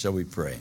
Shall we pray?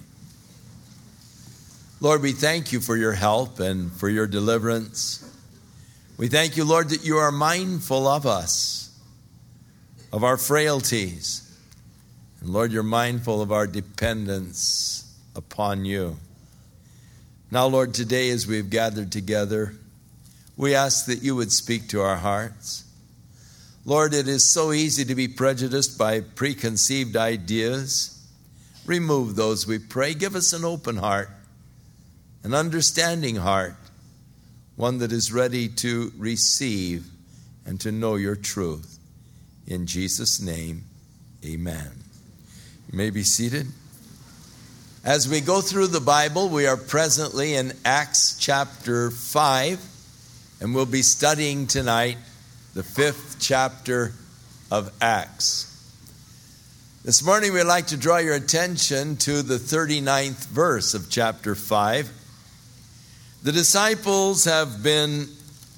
Lord, we thank you for your help and for your deliverance. We thank you, Lord, that you are mindful of us, of our frailties. And Lord, you're mindful of our dependence upon you. Now, Lord, today as we've gathered together, we ask that you would speak to our hearts. Lord, it is so easy to be prejudiced by preconceived ideas. Remove those, we pray. Give us an open heart, an understanding heart, one that is ready to receive and to know your truth. In Jesus' name, amen. You may be seated. As we go through the Bible, we are presently in Acts chapter 5, and we'll be studying tonight the 5th chapter of Acts. This morning we'd like to draw your attention to the 39th verse of chapter 5. The disciples have been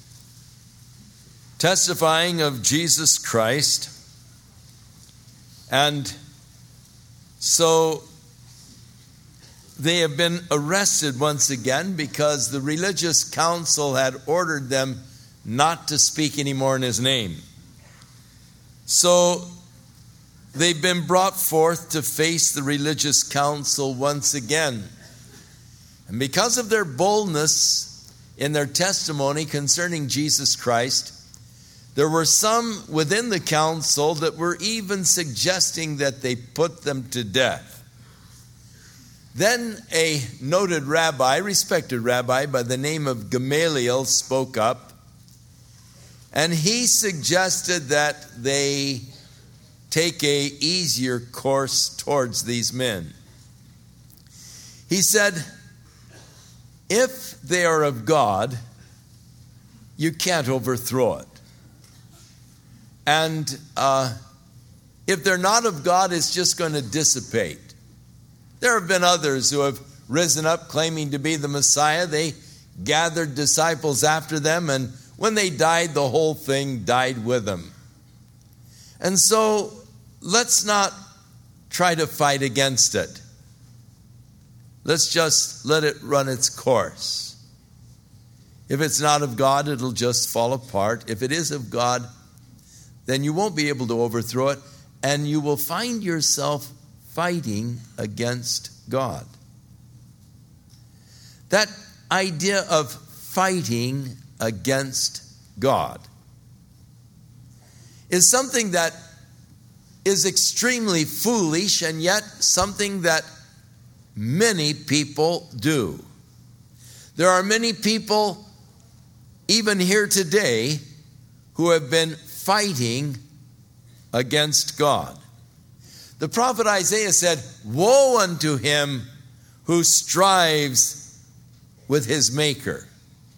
testifying of Jesus Christ, and so they have been arrested once again because the religious council had ordered them not to speak anymore in his name. So they've been brought forth to face the religious council once again. And because of their boldness in their testimony concerning Jesus Christ, there were some within the council that were even suggesting that they put them to death. Then a noted rabbi, respected rabbi by the name of Gamaliel spoke up, and he suggested that they take an easier course towards these men. He said, if they are of God, you can't overthrow it. And if they're not of God, it's just going to dissipate. There have been others who have risen up claiming to be the Messiah. They gathered disciples after them, and when they died, the whole thing died with them. And so let's not try to fight against it. Let's just let it run its course. If it's not of God, it'll just fall apart. If it is of God, then you won't be able to overthrow it, and you will find yourself fighting against God. That idea of fighting against God is something that is extremely foolish, and yet something that many people do. There are many people, even here today, who have been fighting against God. The prophet Isaiah said, woe unto him who strives with his maker.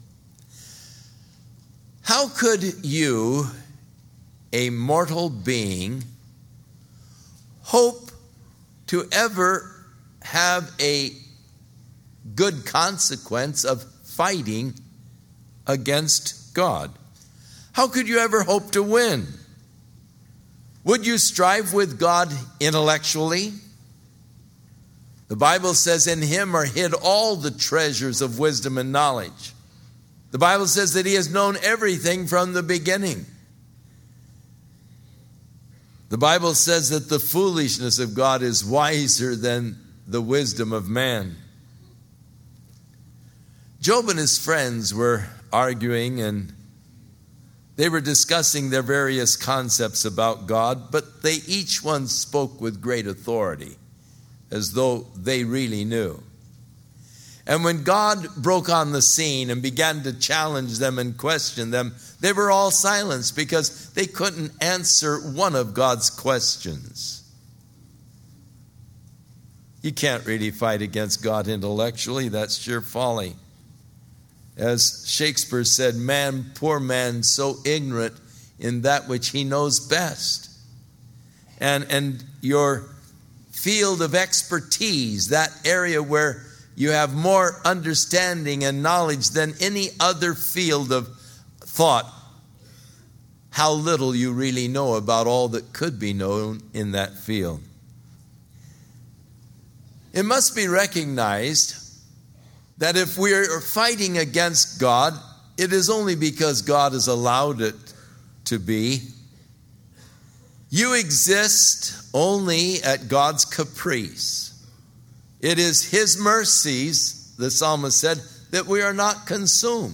How could you, a mortal being, hope to ever have a good consequence of fighting against God? How could you ever hope to win? Would you strive with God intellectually? The Bible says in him are hid all the treasures of wisdom and knowledge. The Bible says that he has known everything from the beginning. The Bible says that the foolishness of God is wiser than the wisdom of man. Job and his friends were arguing, and they were discussing their various concepts about God, but they each one spoke with great authority, as though they really knew. And when God broke on the scene and began to challenge them and question them, they were all silenced because they couldn't answer one of God's questions. You can't really fight against God intellectually. That's sheer folly. As Shakespeare said, man, poor man, so ignorant in that which he knows best. And your field of expertise, that area where you have more understanding and knowledge than any other field of thought, how little you really know about all that could be known in that field. It must be recognized that if we are fighting against God, it is only because God has allowed it to be. You exist only at God's caprice. It is His mercies, the psalmist said, that we are not consumed.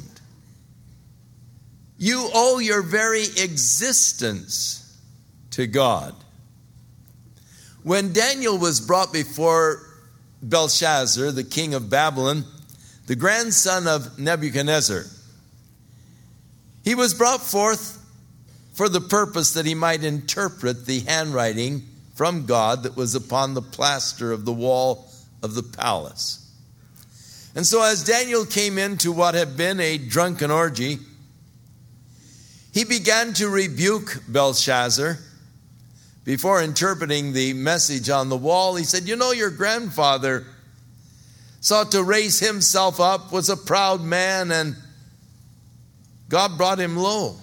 You owe your very existence to God. When Daniel was brought before Belshazzar, the king of Babylon, the grandson of Nebuchadnezzar, he was brought forth for the purpose that he might interpret the handwriting from God that was upon the plaster of the wall of the palace. And so as Daniel came into what had been a drunken orgy, he began to rebuke Belshazzar. Before interpreting the message on the wall, he said, "You know, your grandfather sought to raise himself up, was a proud man, and God brought him low.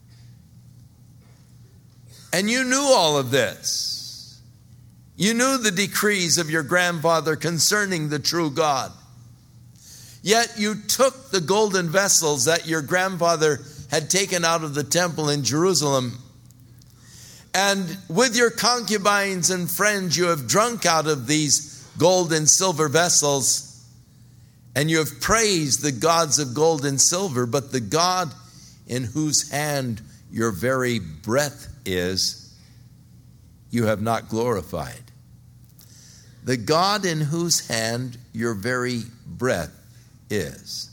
And you knew all of this. You knew the decrees of your grandfather concerning the true God. Yet you took the golden vessels that your grandfather had taken out of the temple in Jerusalem, and with your concubines and friends you have drunk out of these gold and silver vessels, and you have praised the gods of gold and silver, but the God in whose hand your very breath is, you have not glorified." The God in whose hand your very breath is.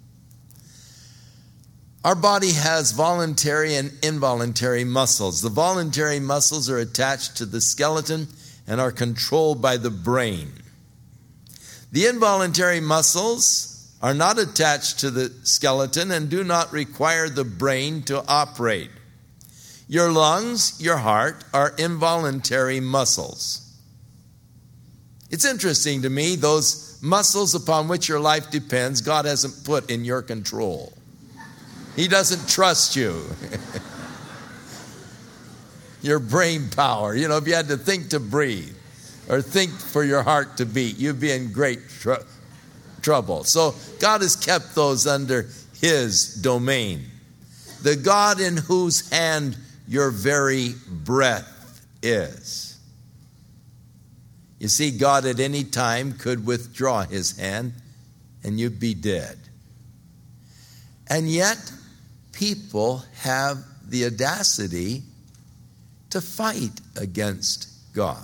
Our body has voluntary and involuntary muscles. The voluntary muscles are attached to the skeleton and are controlled by the brain. The involuntary muscles are not attached to the skeleton and do not require the brain to operate. Your lungs, your heart are involuntary muscles. It's interesting to me, those muscles upon which your life depends, God hasn't put in your control. He doesn't trust you. Your brain power. You know, if you had to think to breathe or think for your heart to beat, you'd be in great trouble. So God has kept those under His domain. The God in whose hand your very breath is. You see, God at any time could withdraw His hand and you'd be dead. And yet, people have the audacity to fight against God.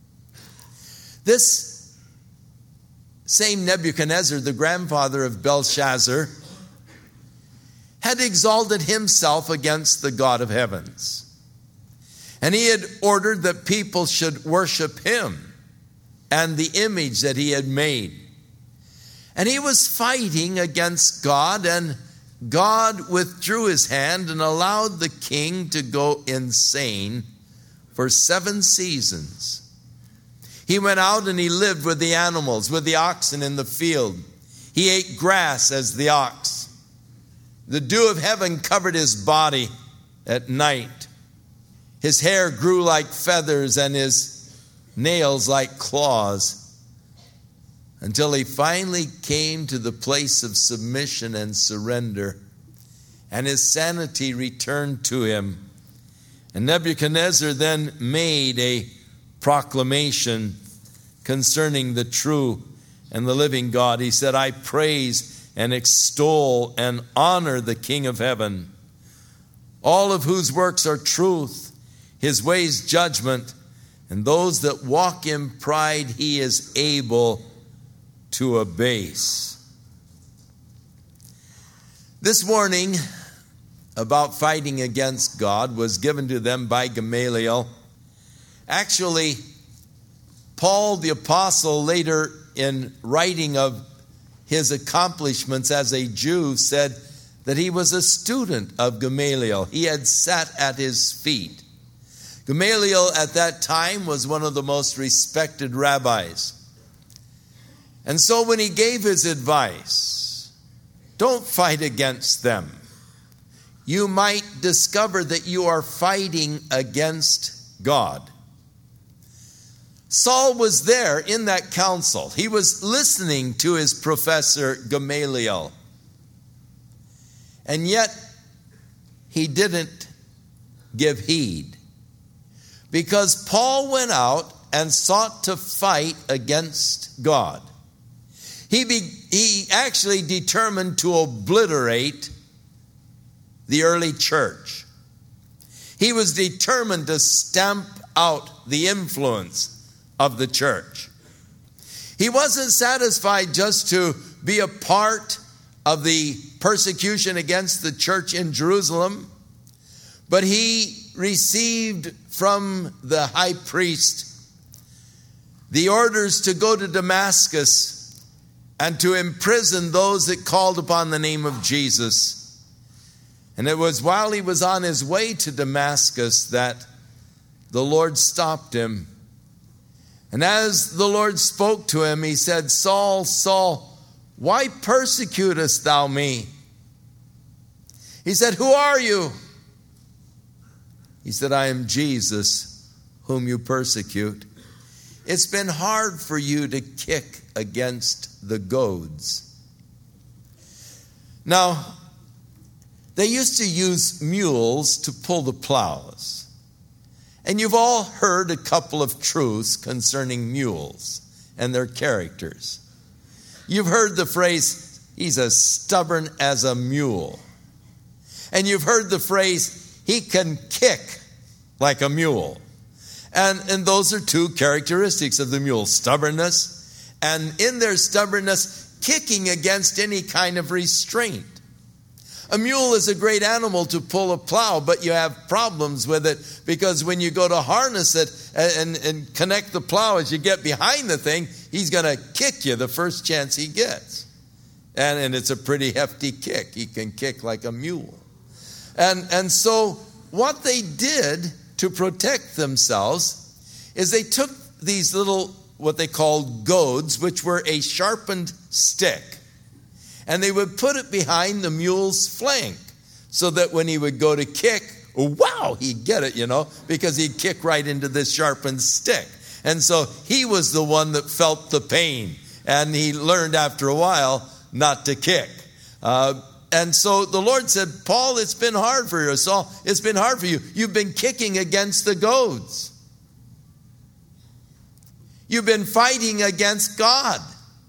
This same Nebuchadnezzar, the grandfather of Belshazzar, had exalted himself against the God of heavens. And he had ordered that people should worship him and the image that he had made. And he was fighting against God, and God withdrew His hand and allowed the king to go insane for 7 seasons. He went out and he lived with the animals, with the oxen in the field. He ate grass as the ox. The dew of heaven covered his body at night. His hair grew like feathers and his nails like claws, until he finally came to the place of submission and surrender, and his sanity returned to him. And Nebuchadnezzar then made a proclamation concerning the true and the living God. He said, "I praise and extol and honor the King of heaven, all of whose works are truth, His ways judgment, and those that walk in pride He is able to abase." This warning about fighting against God was given to them by Gamaliel. Actually, Paul the apostle, later in writing of his accomplishments as a Jew, said that he was a student of Gamaliel. He had sat at his feet. Gamaliel at that time was one of the most respected rabbis. And so when he gave his advice, don't fight against them. You might discover that you are fighting against God. Saul was there in that council. He was listening to his professor Gamaliel. And yet, he didn't give heed. Because Paul went out and sought to fight against God. He actually determined to obliterate the early church. He was determined to stamp out the influence of the church. He wasn't satisfied just to be a part of the persecution against the church in Jerusalem, but he received from the high priest the orders to go to Damascus and to imprison those that called upon the name of Jesus. And it was while he was on his way to Damascus that the Lord stopped him. And as the Lord spoke to him, he said, "Saul, Saul, why persecutest thou me?" He said, "Who are you?" He said, "I am Jesus, whom you persecute. It's been hard for you to kick against the goads." Now, they used to use mules to pull the plows. And you've all heard a couple of truths concerning mules and their characters. You've heard the phrase, "He's as stubborn as a mule." And you've heard the phrase, "He can kick like a mule." And those are two characteristics of the mule: stubbornness, and in their stubbornness, kicking against any kind of restraint. A mule is a great animal to pull a plow, but you have problems with it because when you go to harness it and connect the plow, as you get behind the thing, he's going to kick you the first chance he gets. And it's a pretty hefty kick. He can kick like a mule. And so what they did to protect themselves is they took these little, what they called goads, which were a sharpened stick. And they would put it behind the mule's flank so that when he would go to kick, wow, he'd get it, because he'd kick right into this sharpened stick. And so he was the one that felt the pain. And he learned after a while not to kick. And so the Lord said, "Paul, it's been hard for you. Saul, it's been hard for you. You've been kicking against the goads. You've been fighting against God.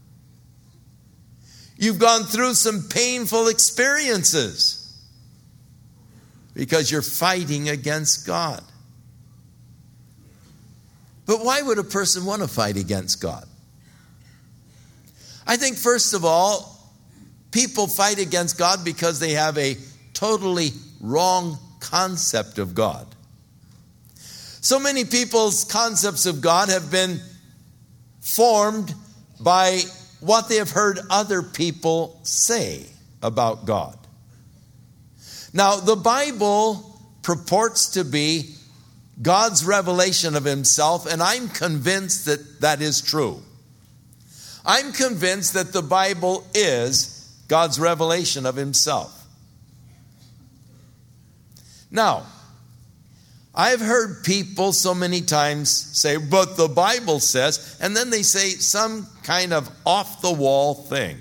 You've gone through some painful experiences because you're fighting against God." But why would a person want to fight against God? I think, first of all, people fight against God because they have a totally wrong concept of God. So many people's concepts of God have been formed by what they have heard other people say about God. Now, the Bible purports to be God's revelation of himself, and I'm convinced that that is true. I'm convinced that the Bible is God's revelation of himself. Now, I've heard people so many times say, "But the Bible says," and then they say some kind of off-the-wall thing.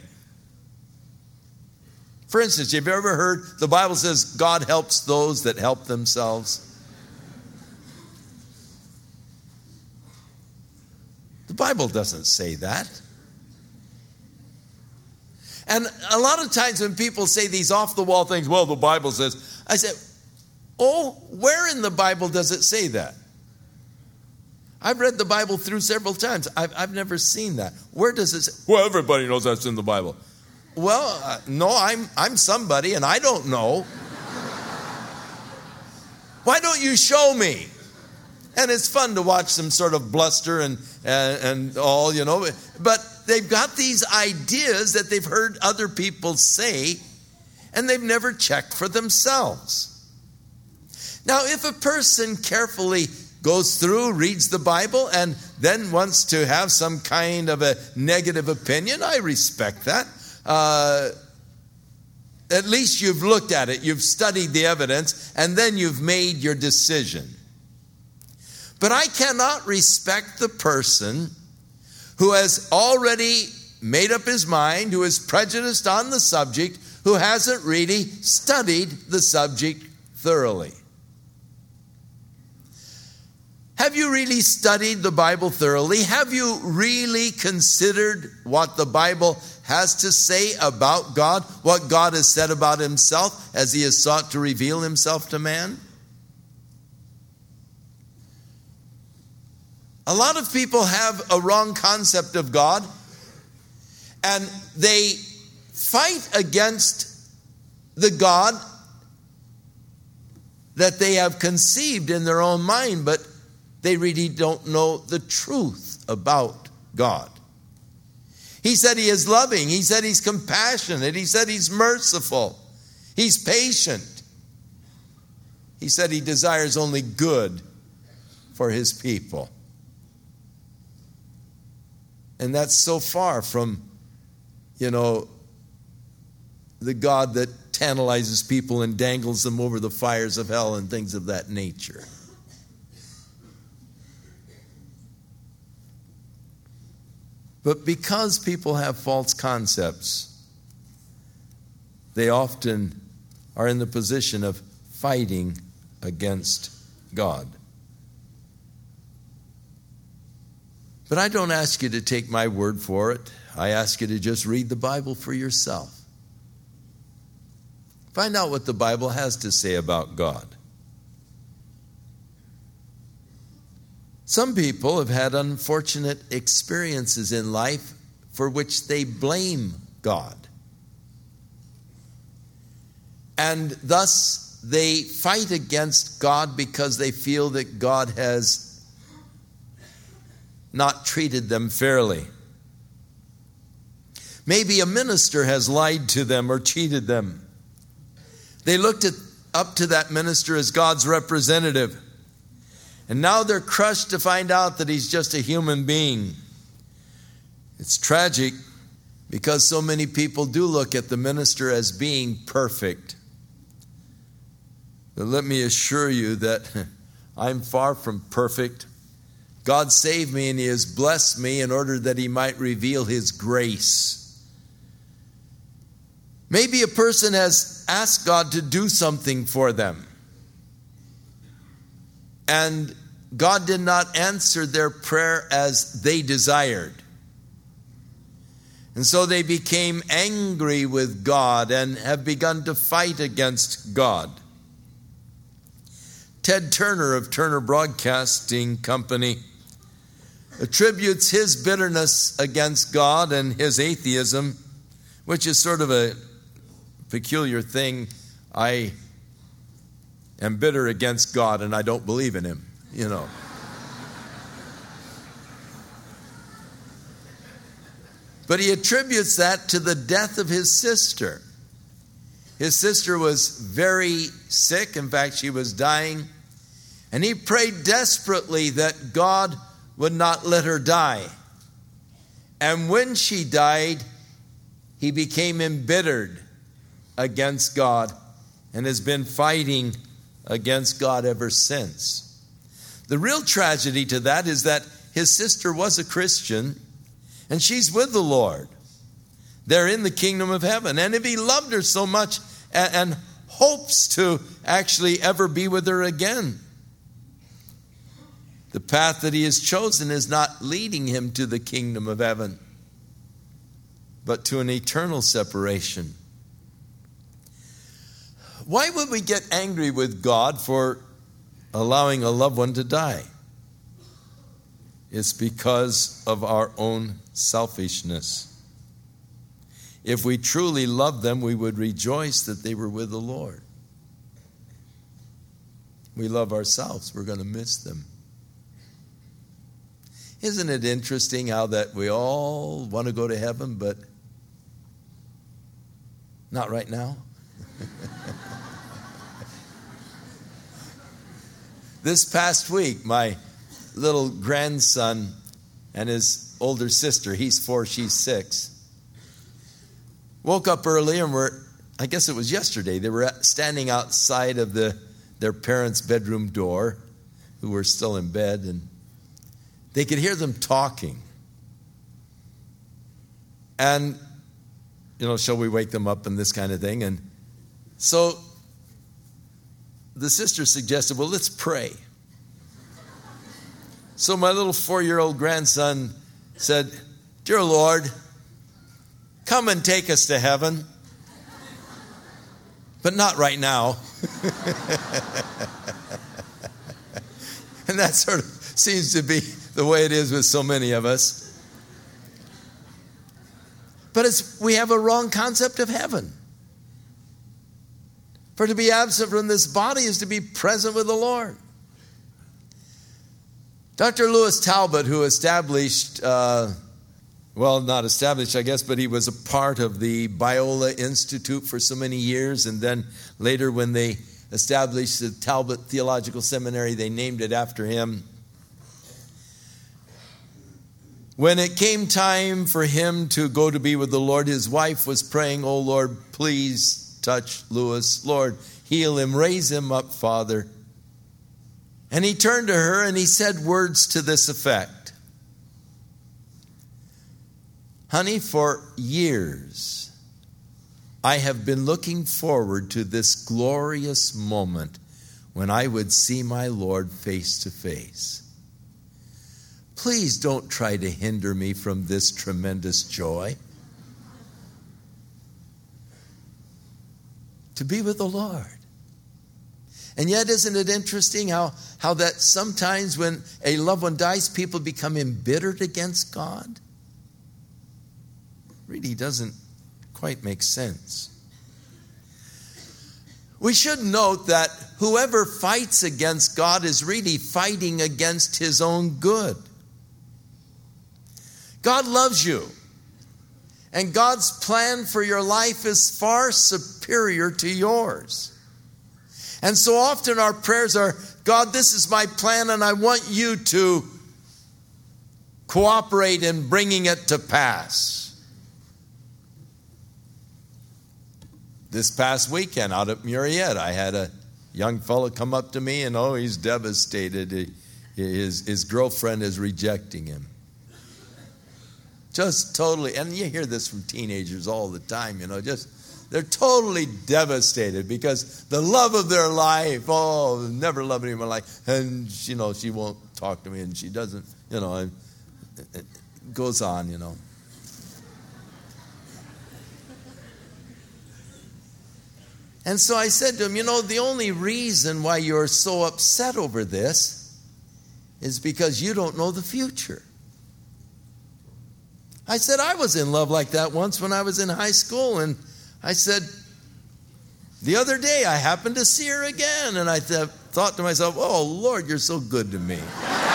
For instance, have you ever heard the Bible says God helps those that help themselves? The Bible doesn't say that. And a lot of times when people say these off-the-wall things, "Well, the Bible says," I say, "Oh, where in the Bible does it say that?" I've read the Bible through several times. I've never seen that. Where does it say? "Well, everybody knows that's in the Bible." Well, no, I'm somebody and I don't know. Why don't you show me? And it's fun to watch them sort of bluster and all, But they've got these ideas that they've heard other people say, and they've never checked for themselves. Now, if a person carefully goes through, reads the Bible, and then wants to have some kind of a negative opinion, I respect that. At least you've looked at it, you've studied the evidence, and then you've made your decision. But I cannot respect the person who has already made up his mind, who is prejudiced on the subject, who hasn't really studied the subject thoroughly. Have you really studied the Bible thoroughly? Have you really considered what the Bible has to say about God, what God has said about himself as he has sought to reveal himself to man? A lot of people have a wrong concept of God, and they fight against the God that they have conceived in their own mind, but they really don't know the truth about God. He said he is loving. He said he's compassionate. He said he's merciful. He's patient. He said he desires only good for his people. And that's so far from, the God that tantalizes people and dangles them over the fires of hell and things of that nature. But because people have false concepts, they often are in the position of fighting against God. But I don't ask you to take my word for it. I ask you to just read the Bible for yourself. Find out what the Bible has to say about God. Some people have had unfortunate experiences in life for which they blame God. And thus they fight against God because they feel that God has not treated them fairly. Maybe a minister has lied to them or cheated them. They looked up to that minister as God's representative. And now they're crushed to find out that he's just a human being. It's tragic because so many people do look at the minister as being perfect. But let me assure you that I'm far from perfect. God saved me and he has blessed me in order that he might reveal his grace. Maybe a person has asked God to do something for them, and God did not answer their prayer as they desired. And so they became angry with God and have begun to fight against God. Ted Turner of Turner Broadcasting Company attributes his bitterness against God and his atheism, which is sort of a peculiar thing. I am bitter against God and I don't believe in him, But he attributes that to the death of his sister. His sister was very sick. In fact, she was dying. And he prayed desperately that God would not let her die. And when she died, he became embittered against God and has been fighting against God ever since. The real tragedy to that is that his sister was a Christian and she's with the Lord. They're in the kingdom of heaven. And if he loved her so much and hopes to actually ever be with her again, the path that he has chosen is not leading him to the kingdom of heaven, but to an eternal separation. Why would we get angry with God for allowing a loved one to die? It's because of our own selfishness. If we truly loved them, we would rejoice that they were with the Lord. We love ourselves, we're going to miss them. Isn't it interesting how that we all want to go to heaven, but not right now? This past week, my little grandson and his older sister, he's 4, she's 6, woke up early and I guess it was yesterday, they were standing outside of their parents' bedroom door. It who were still in bed, and they could hear them talking. And, shall we wake them up and this kind of thing? And so the sister suggested, well, let's pray. So my little 4-year-old grandson said, "Dear Lord, come and take us to heaven, but not right now." And that sort of seems to be the way it is with so many of us. But we have a wrong concept of heaven. For to be absent from this body is to be present with the Lord. Dr. Lewis Talbot, who established, not established, I guess, but he was a part of the Biola Institute for so many years. And then later when they established the Talbot Theological Seminary, they named it after him. When it came time for him to go to be with the Lord, his wife was praying, "Oh Lord, please touch Lewis. Lord, heal him, raise him up, Father." And he turned to her and he said words to this effect: "Honey, for years I have been looking forward to this glorious moment when I would see my Lord face to face. Please don't try to hinder me from this tremendous joy. To be with the Lord." And yet, isn't it interesting how that sometimes when a loved one dies, people become embittered against God? Really doesn't quite make sense. We should note that whoever fights against God is really fighting against his own good. God loves you, and God's plan for your life is far superior to yours. And so often our prayers are, "God, this is my plan, and I want you to cooperate in bringing it to pass." This past weekend out at Murrieta, I had a young fellow come up to me, and he's devastated. His girlfriend is rejecting him. Just totally, and you hear this from teenagers all the time, they're totally devastated because the love of their life, never loved anyone like, and she won't talk to me, and she doesn't, it goes on, And so I said to him, the only reason why you're so upset over this is because you don't know the future. I said, I was in love like that once when I was in high school, and I said, the other day I happened to see her again, and I thought to myself, "Oh, Lord, you're so good to me."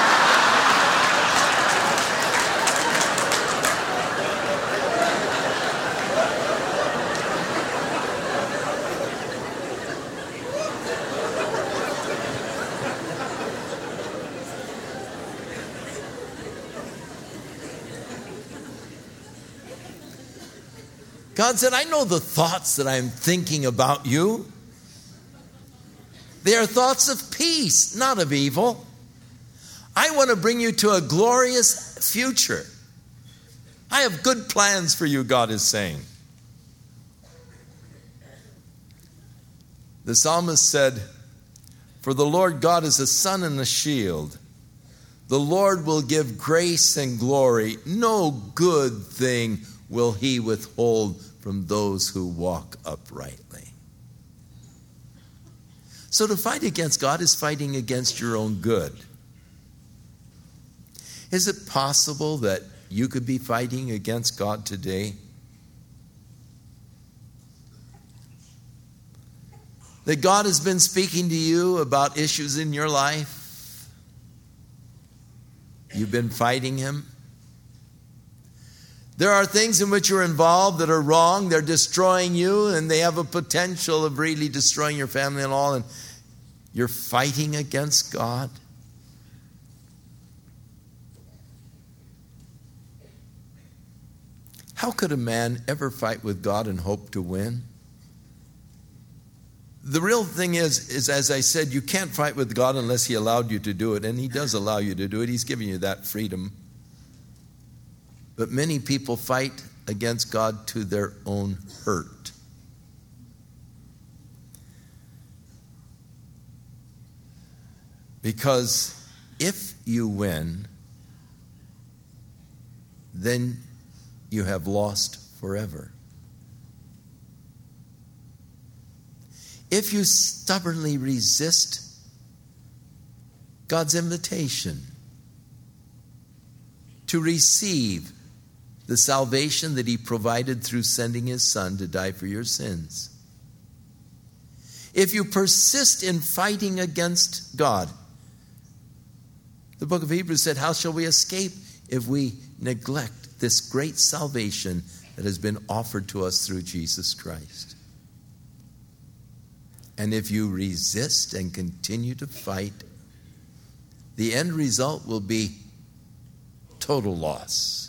God said, "I know the thoughts that I'm thinking about you. They are thoughts of peace, not of evil. I want to bring you to a glorious future. I have good plans for you," God is saying. The psalmist said, "For the Lord God is a sun and a shield. The Lord will give grace and glory. No good thing will he withhold from those who walk uprightly." So to fight against God is fighting against your own good. Is it possible that you could be fighting against God today? That God has been speaking to you about issues in your life? You've been fighting him? There are things in which you're involved that are wrong. They're destroying you, and they have a potential of really destroying your family and all, and you're fighting against God. How could a man ever fight with God and hope to win? The real thing is, as I said, you can't fight with God unless He allowed you to do it. And He does allow you to do it. He's giving you that freedom. But many people fight against God to their own hurt. Because if you win, then you have lost forever. If you stubbornly resist God's invitation to receive the salvation that He provided through sending His Son to die for your sins, if you persist in fighting against God, the book of Hebrews said, how shall we escape if we neglect this great salvation that has been offered to us through Jesus Christ? And if you resist and continue to fight, the end result will be total loss.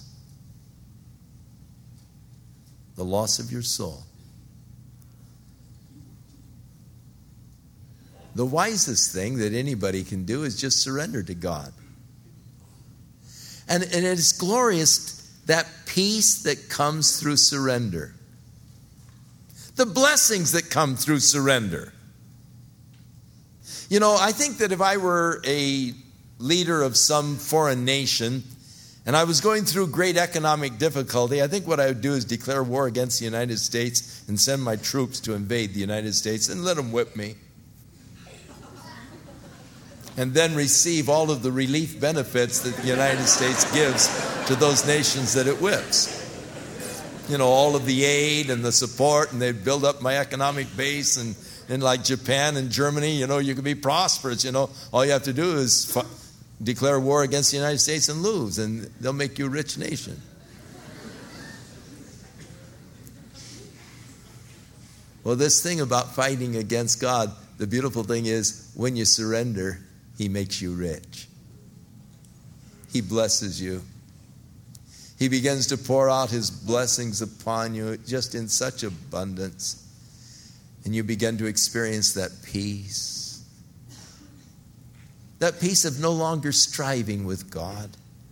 The loss of your soul. The wisest thing that anybody can do is just surrender to God. And it is glorious, that peace that comes through surrender. The blessings that come through surrender. You know, I think that if I were a leader of some foreign nation and I was going through great economic difficulty, I think what I would do is declare war against the United States and send my troops to invade the United States and let them whip me. And then receive all of the relief benefits that the United States gives to those nations that it whips. You know, all of the aid and the support, and they build up my economic base. And like Japan and Germany, you know, you can be prosperous. You know, all you have to do is declare war against the United States and lose, and they'll make you a rich nation. Well, this thing about fighting against God, the beautiful thing is when you surrender, He makes you rich. He blesses you. He begins to pour out His blessings upon you just in such abundance. And you begin to experience that peace. That peace of no longer striving with God.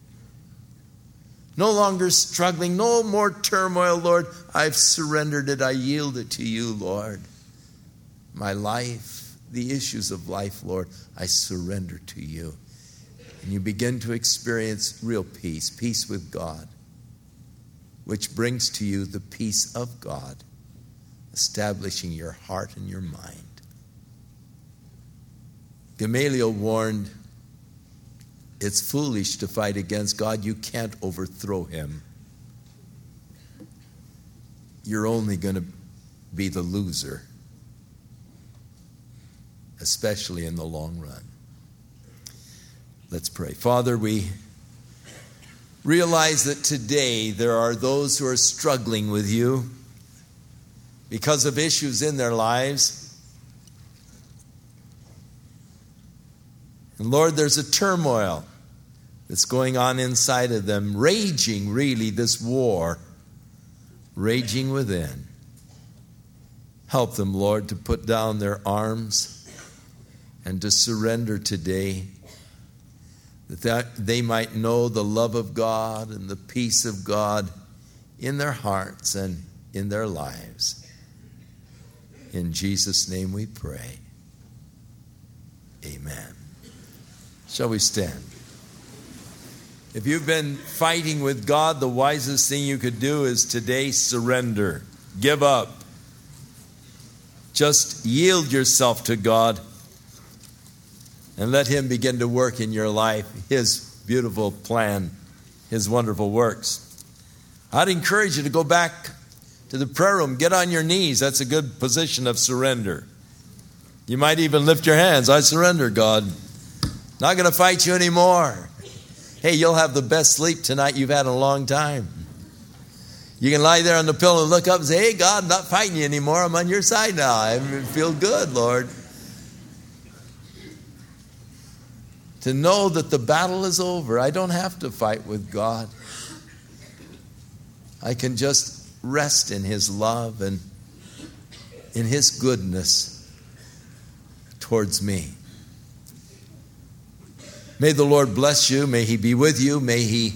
No longer struggling. No more turmoil, Lord. I've surrendered it. I yield it to you, Lord. My life, the issues of life, Lord, I surrender to you. And you begin to experience real peace. Peace with God. Which brings to you the peace of God, establishing your heart and your mind. Gamaliel warned, it's foolish to fight against God. You can't overthrow Him. You're only going to be the loser, especially in the long run. Let's pray. Father, we realize that today there are those who are struggling with you because of issues in their lives. And Lord, there's a turmoil that's going on inside of them, raging really this war, raging within. Help them, Lord, to put down their arms and to surrender today, that they might know the love of God and the peace of God in their hearts and in their lives. In Jesus' name we pray. Amen. Shall we stand? If you've been fighting with God, the wisest thing you could do is today surrender. Give up. Just yield yourself to God and let Him begin to work in your life, His beautiful plan, His wonderful works. I'd encourage you to go back to the prayer room. Get on your knees. That's a good position of surrender. You might even lift your hands. I surrender, God. Not going to fight you anymore. Hey, you'll have the best sleep tonight you've had in a long time. You can lie there on the pillow and look up and say, hey, God, I'm not fighting you anymore. I'm on your side now. I feel good, Lord. To know that the battle is over. I don't have to fight with God. I can just rest in His love and in His goodness towards me. May the Lord bless you. May he be with you. May he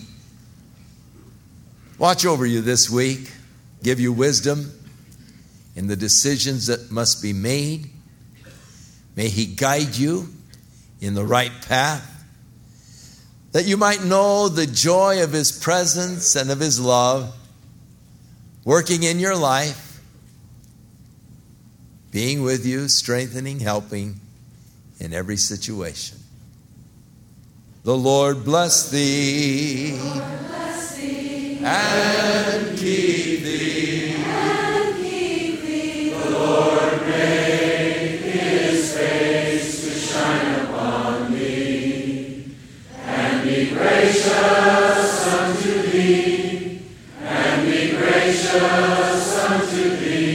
watch over you this week, give you wisdom in the decisions that must be made. May he guide you in the right path, that you might know the joy of his presence and of his love working in your life, being with you, strengthening, helping in every situation. The Lord bless thee, and keep thee. The Lord make his face to shine upon thee, and be gracious unto thee, and be gracious unto thee.